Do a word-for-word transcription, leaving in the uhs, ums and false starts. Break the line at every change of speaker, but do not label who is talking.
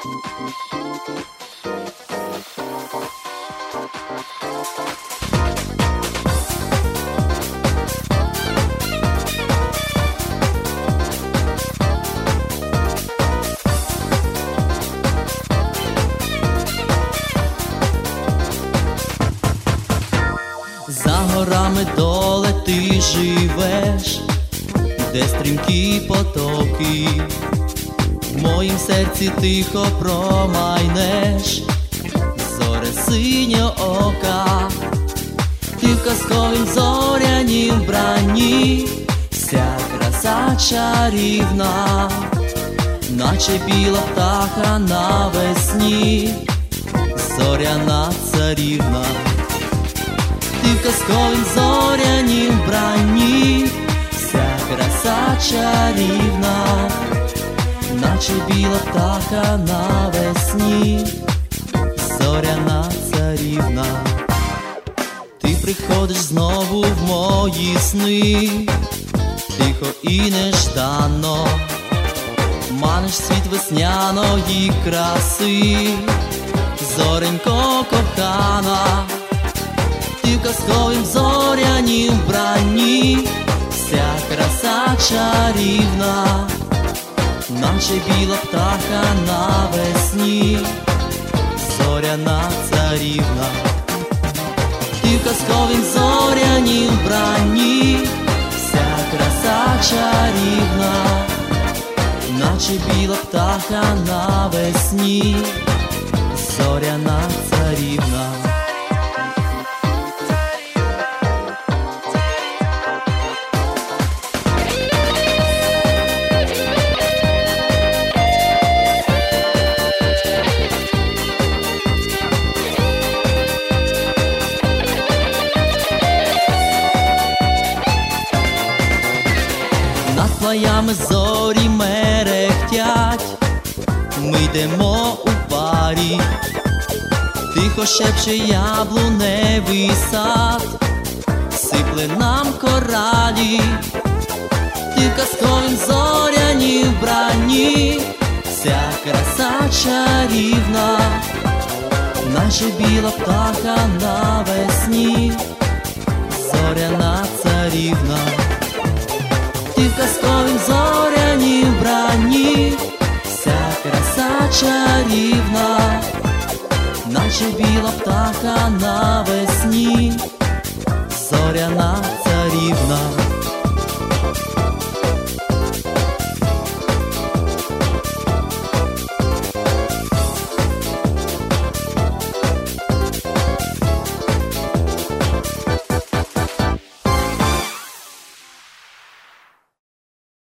За горами доле ти живеш, де стрімкі потоки, в моїм серці тихо промайнеш, зоре синього ока. Ти в казковім зорянім вбранні, вся краса чарівна, наче біла птаха навесні, зоряна царівна. Ти в казковім зорянім вбранні, вся краса чарівна, наче біла птаха навесні, зоряна царівна. Ти приходиш знову в мої сни, тихо і нежданно, маниш світ весняної краси, зоренько кохана. Ти в казковім зорянім вбранні, вся краса чарівна, наче біла птаха навесні, зоряна царівна. Ти в казковім зорянім вбранні, вся краса чарівна, наче біла птаха навесні, зоряна царівна. Над плаями зорі мерехтять, ми йдемо у парі, тихо шепче яблуневий сад, сипле нам коралі. Ти в казковім зорянім вбранні, вся краса чарівна, наче біла птаха навесні, зоряна царівна. Ти в казковім зорянім вбранні, вся краса чарівна, наче біла птаха навесні, зоряна